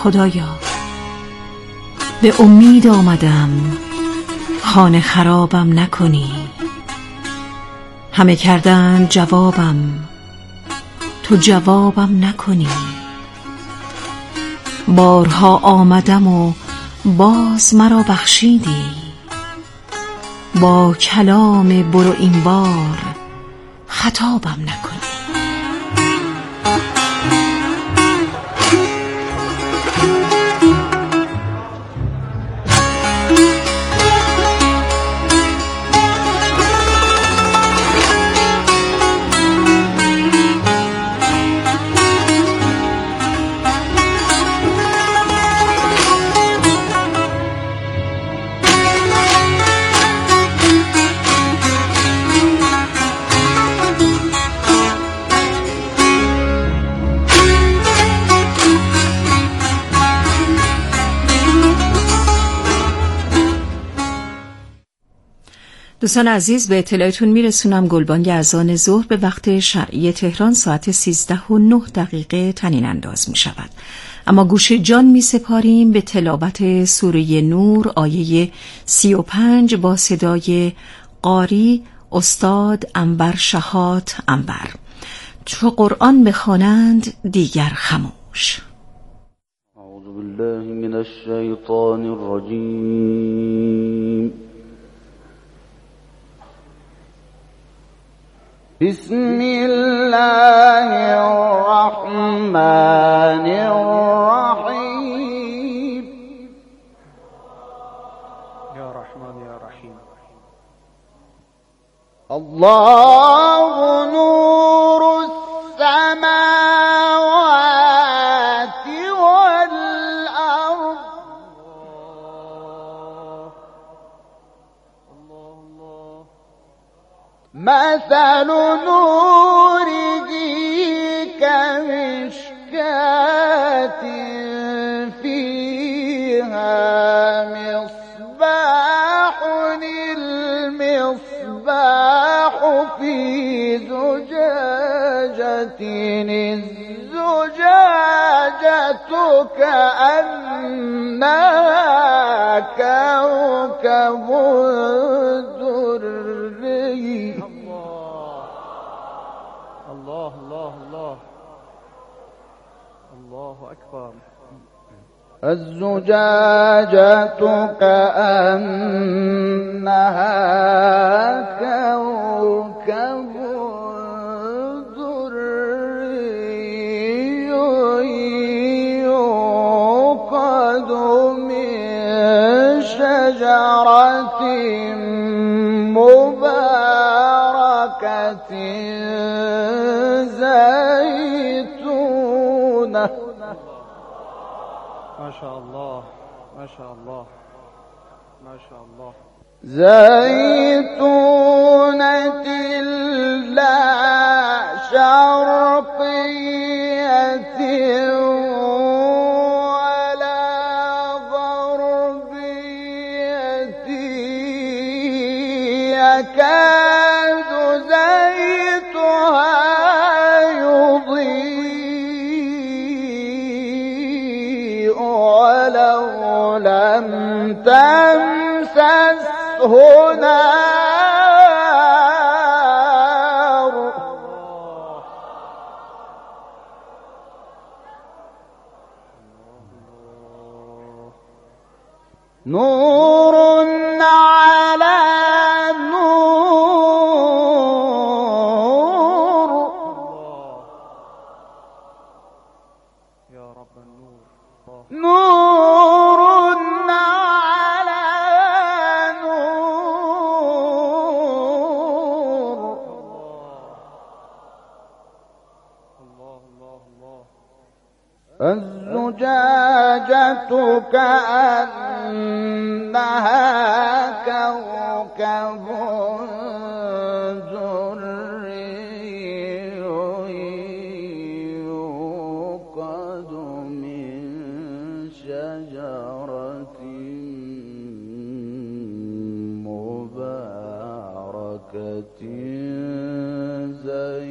خدایا به امید آمدم خانه خرابم نکنی. همه کردند جوابم تو جوابم نکنی. بارها آمدم و باز مرا بخشیدی. با کلام برو این بار خطابم نکنی. دوستان عزیز، به اطلاعتون میرسونم گلبانگ اذان ظهر به وقت شرعی تهران ساعت 13:09 طنین انداز می شود. اما گوش جان می سپاریم به تلاوت سوره نور آیه 35 با صدای قاری استاد انور شهات انور. چو قرآن بخوانند دیگر خموش. اعوذ بالله من الشیطان الرجیم. بسم الله الرحمن الرحیم. یا رحمان یا رحیم. الله نور السماوات والارض. مثل نوره كمشكاة فيها مصباح. المصباح في زجاجة. الزجاجة كأنها كوكب دري. الله الله الله الله أكبر. الزجاجة كأنها كوكب دري يوقد من شجرة مباركة زيتونة. ما شاء الله ما شاء الله ما شاء الله. زيتونة لا شرقية ولا غربية يكاد زيتها يضيء ولو لم تمسسه نار. نور على نور. يا رب النور. نور على نور. الله الله الله. الزجاجة كأنها كوكب دري يوقد من شجرة مباركة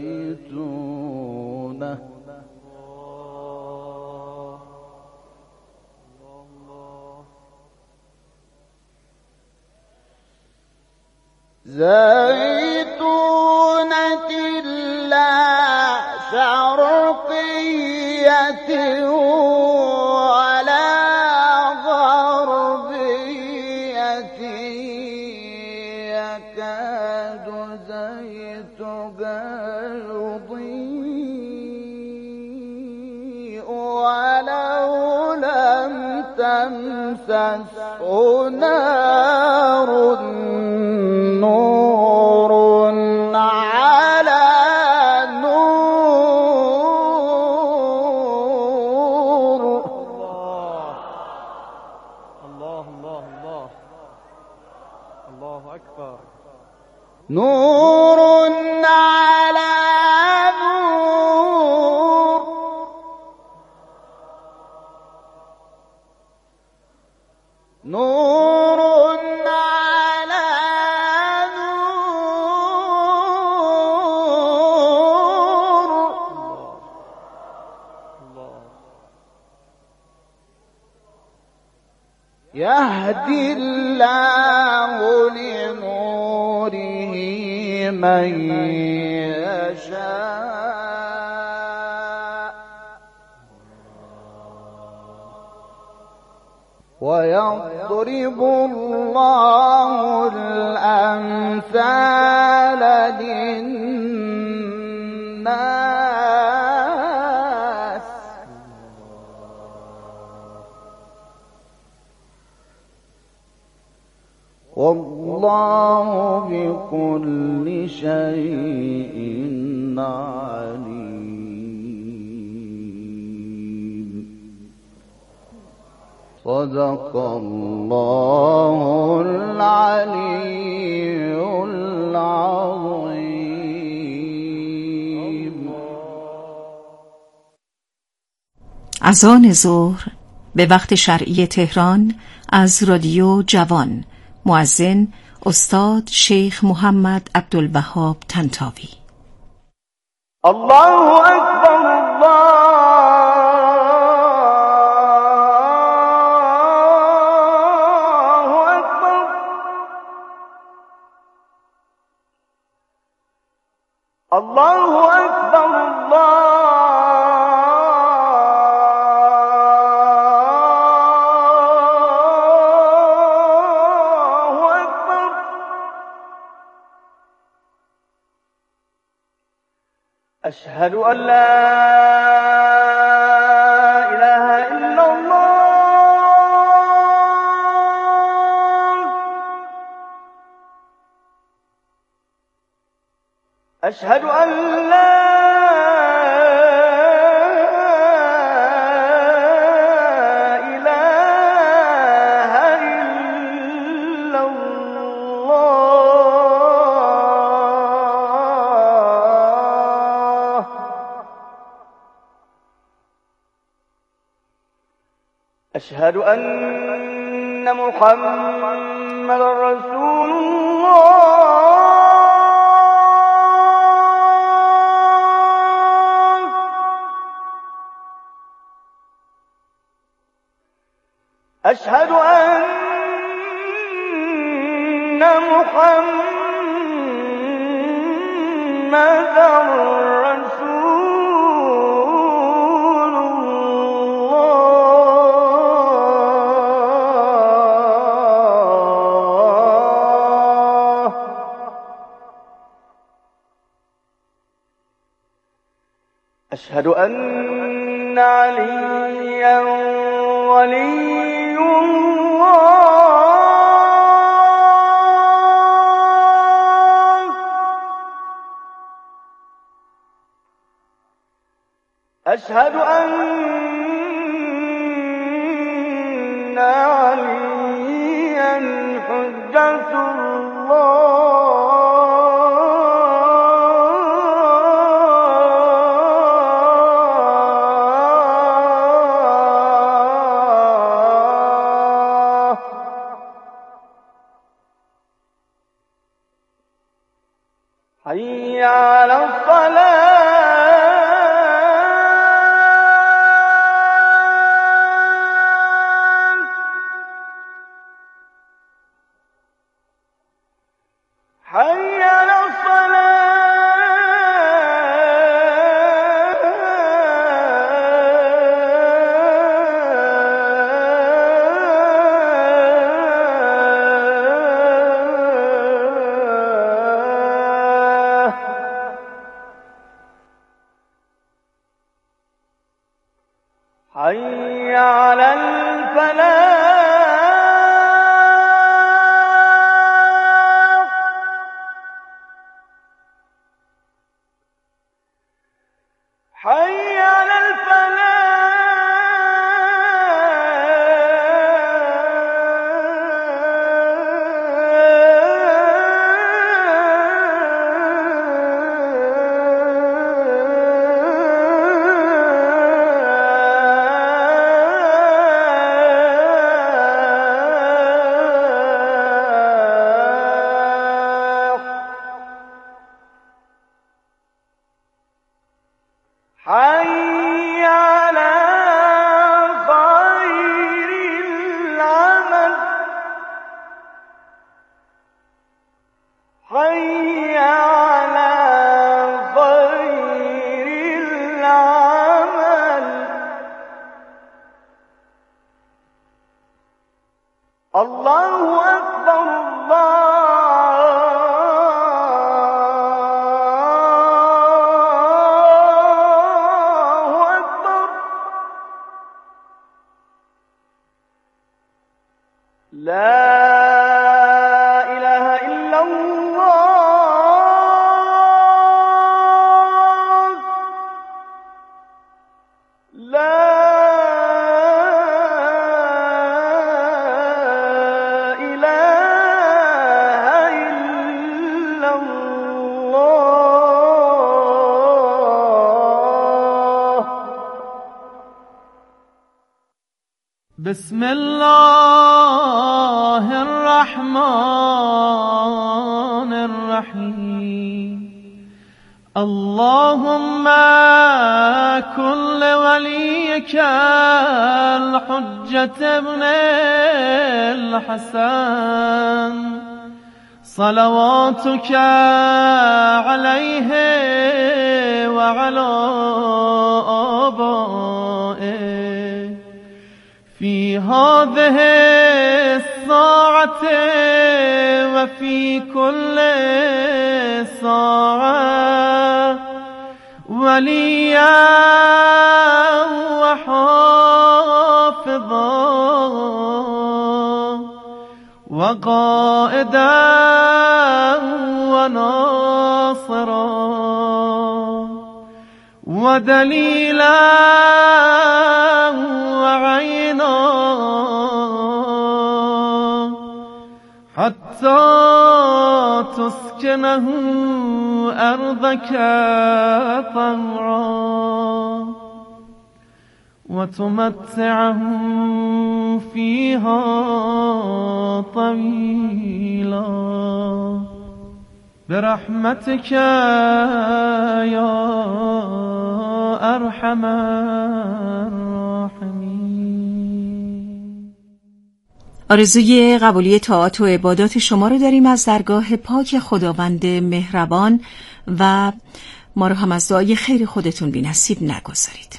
زيتونة زيتونة لا شرقية ولا غربية يكاد زيتها يضيء ولو لم تمسسه نار نور على نور. الله الله الله الله أكبر. نور على نور. نور على نور. الله يهدي الله لنوره من يشاء ويضرب الله الأمثال للناس والله بكل شيء عليم. صدق الله العلي العظيم. اذان ظهر به وقت شرعی تهران از رادیو جوان. مؤذن استاد شیخ محمد عبدالوهاب طنطاوی. الله أكبر الله أكبر. الله أكبر الله أكبر. أشهد أن لا إله إلا الله. أشهد أن لا إله إلا الله. أشهد أن محمدا رسول الله. أشهد أن محمدا رسول الله. أشهد أن عليا ولي الله. أشهد أن عليا حجة الله. حي على الصلاة. حي حي على الفلاح حي على حي على خير العمل حي على خير العمل الله أكبر لا إله إلا الله لا إله إلا الله بسم الله الرحمن الرحيم اللهم كن لوليك الحجة ابن الحسن صلواتك عليه وعلى آبائه في هذه الساعة وفي كل ساعة وليا وحافظا وقائدا وناصرا ودليلا وعينا حتى تسكنه أرضك طوعا وتمتعه فيها طويلا برحمتك يا أرحم الراحمين. آرزوی قبولی طاعات و عبادات شما رو داریم از درگاه پاک خداوند مهربان و ما رو هم از دعای خیر خودتون بی نصیب نگذارید.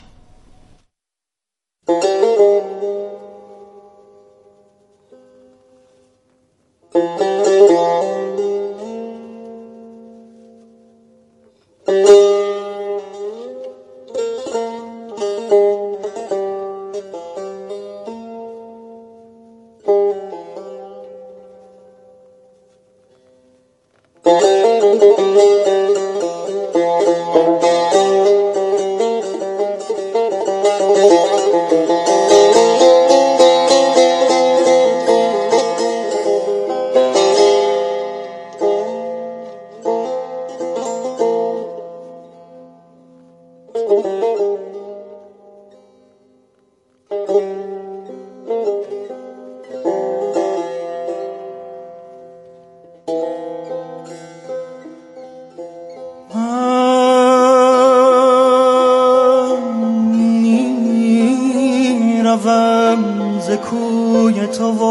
ز کوی تو و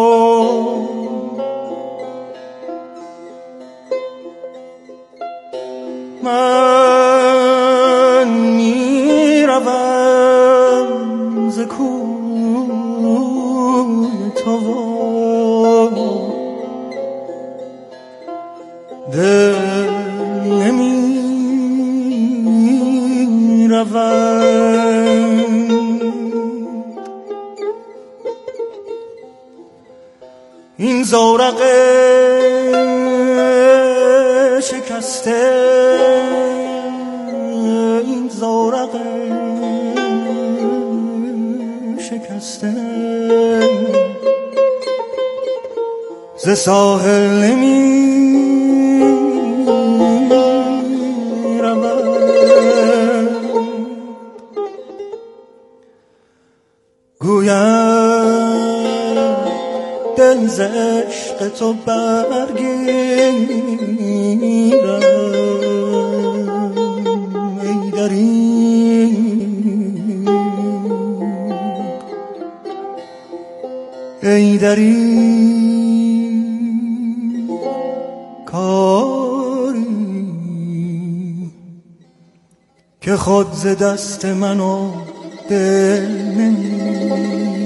من میروم ز کوی تو و دل نمیروم زورق شکسته، این زورق شکسته ز ساحل نمی رود، گویم دل ز عشق تو برگیرم، ای در این کاری که خود ز دست من و دل نمی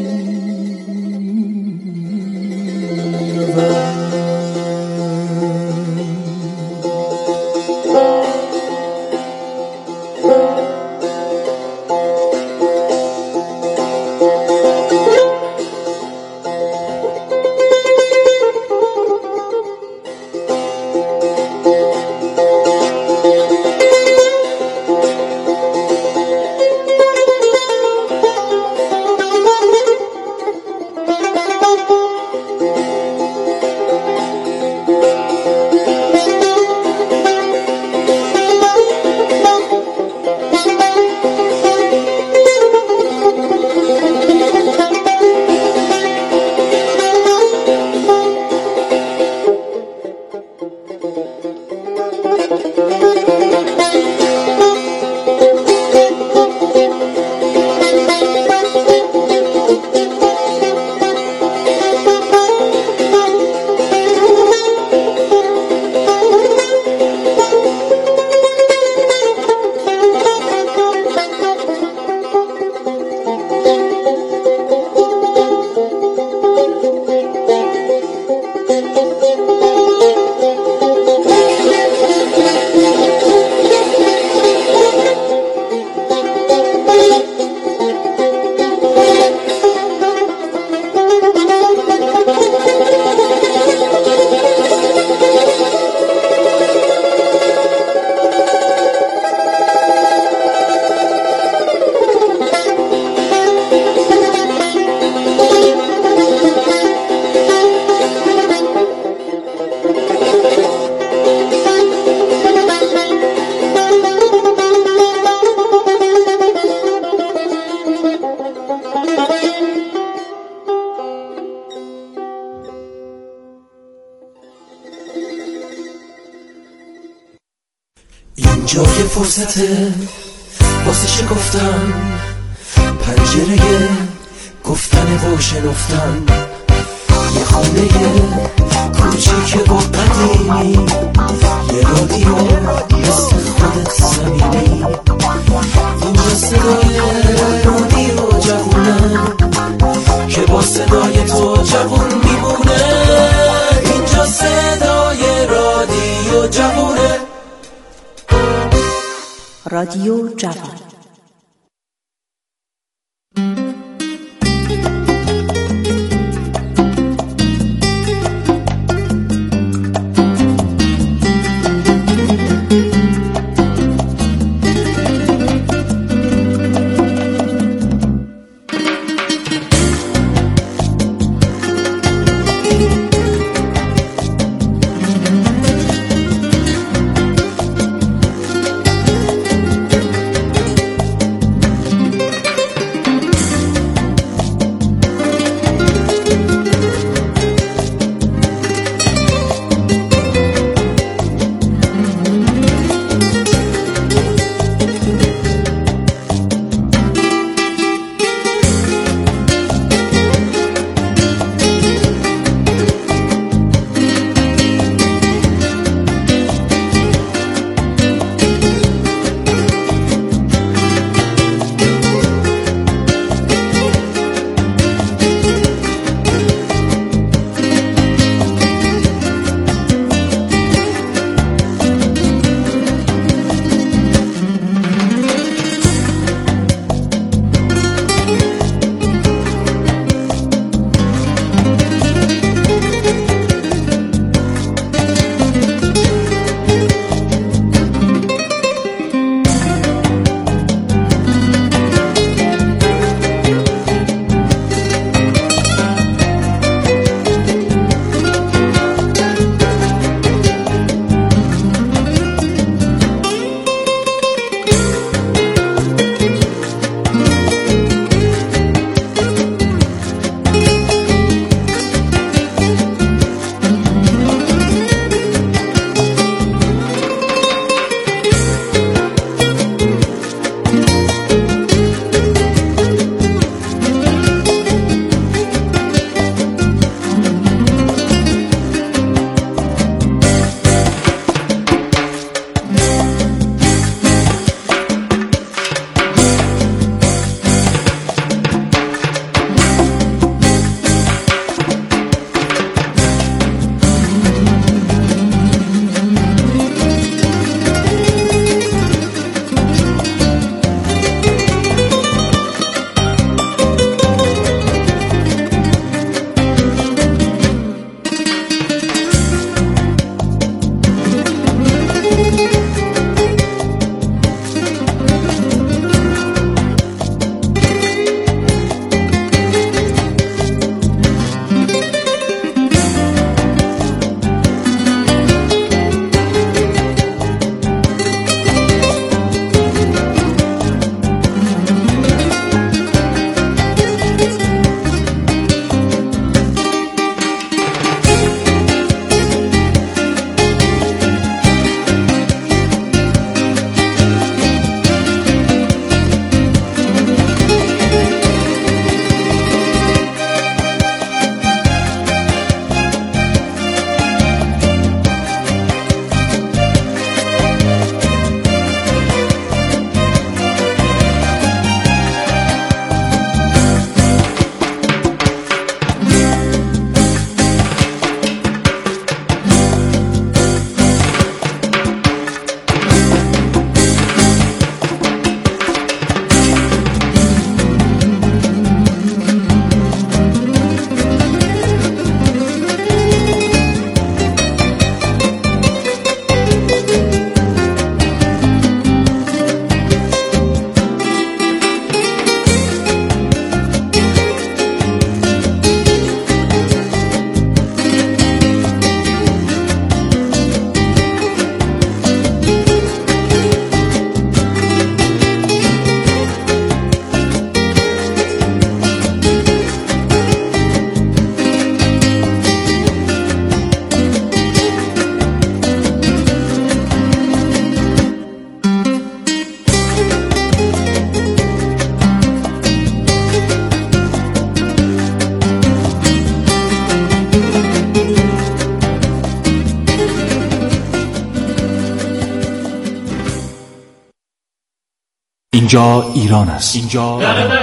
رود. اینجا یه فرصته واسه شکفتن، پنجره گفتن و شنفتن، یه خونه کوچیک و قدیمی، یه رادیو مثل خودت صمیمی. اینجا صدای رادیو جوونه که با صدای تو جوون میمونه. اینجا صدای رادیو جوونه، رادیو جوان. اینجا ایران است. اینجا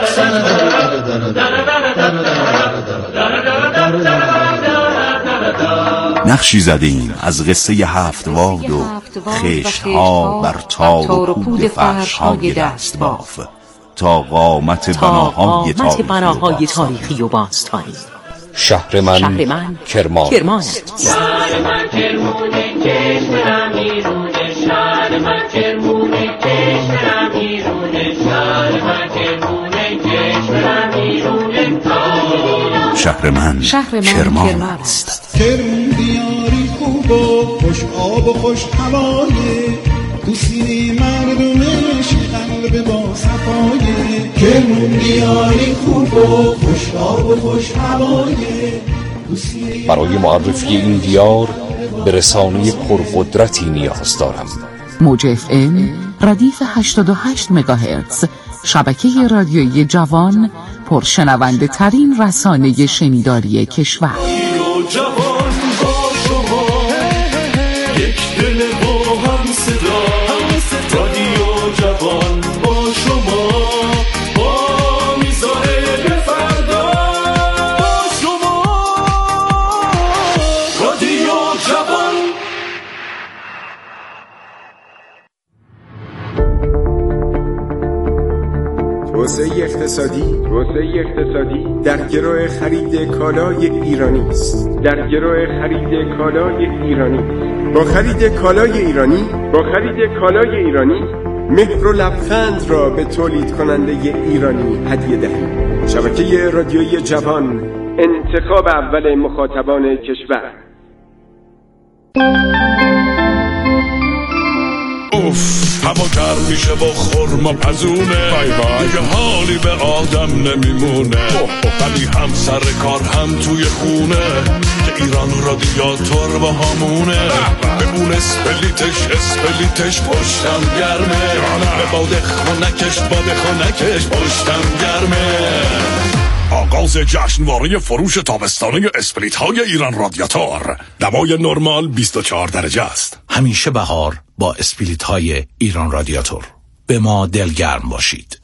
نقشی زدیم از قصه 7 واد و خشت‌ها بر تار و پود فرش‌های دست باف تا قامت بناهای تاریخی و باستانی. شهر من کرمان. شهر من کرمونه، کشورم ایرونه. شهر من کرمونه، کشورم ایرونه. شهر من کرمونه، کشورم ایرونه. شهر من کرمان است. کرمون دیاری خوب و خوش آب و خوش هوایه، تو سینه مردمش قلب با صفایه. کرمون دیاری خوب و خوش آب و خوش هوایه. برای معرفی این دیار به رسانه پرقدرتی نیاز دارم. موج FM ردیف 88 مگاهرتز، شبکه رادیویی جوان، پرشنونده ترین رسانه شنیداری کشور. توسعه اقتصادی در گرو خرید کالای ایرانی است. با خرید کالای ایرانی مهر و لبخند را به تولید کننده ایرانی هدیه دهید. شبکه رادیویی جوان، انتخاب اول مخاطبان کشور. هوا گرم میشه و خرما پزونه، دیگه حالی به آدم نمیمونه. ولی هم سر کار هم توی خونه که ایران رادیاتور با همونه. بمون اسپلیتش پشتم گرمه، به باد خونکش پشتم گرمه. آغاز جشنواره فروش تابستانه اسپلیت های ایران رادیاتور. دمای نرمال 24 درجه است. همیشه بهار با اسپلیت های ایران رادیاتور. به ما دلگرم باشید.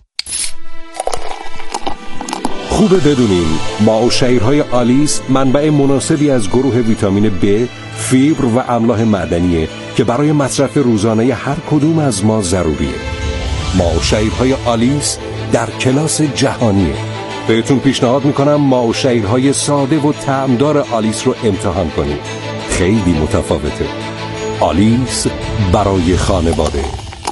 خوبه بدونین ماوشیرهای آلیس منبع مناسبی از گروه ویتامین B، فیبر و املاح معدنیه که برای مصرف روزانه هر کدوم از ما ضروریه. ماوشیرهای آلیس در کلاس جهانیه. بهتون پیشنهاد میکنم ماوشیرهای ساده و طعمدار آلیس رو امتحان کنید. خیلی متفاوته. آلیس برای خانواده.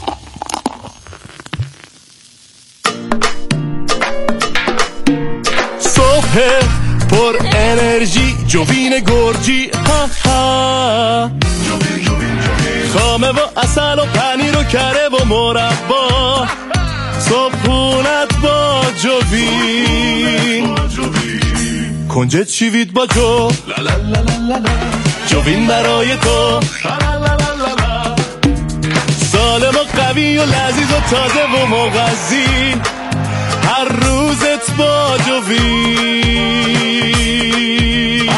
صبح پر انرژی، جوین گرجی، ها ها. خامه و اصل و پنیر و کره و مربا، صبحونت با جوین. کنجد شیوید با جو، جوین برای تو. سالم و قوی و لذیذ و تازه و مغذی، هر روزت با جوین.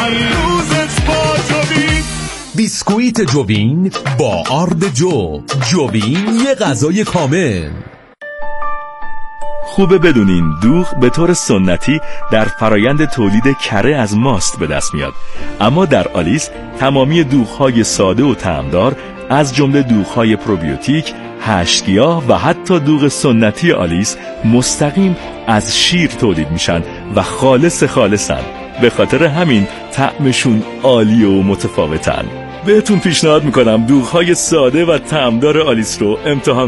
بیسکویت جوین با آرد جوین یه غذای کامل. خوبه بدونین دوغ به طور سنتی در فرایند تولید کره از ماست به دست میاد، اما در آلیس تمامی دوغ‌های ساده و طعمدار از جمله دوغ‌های پروبیوتیک، هشت‌گیاه و حتی دوغ سنتی آلیس مستقیم از شیر تولید میشن و خالصن. به خاطر همین طعمشون عالی و متفاوتن. بهتون پیشنهاد میکنم دوغ‌های ساده و طعمدار آلیس رو امتحان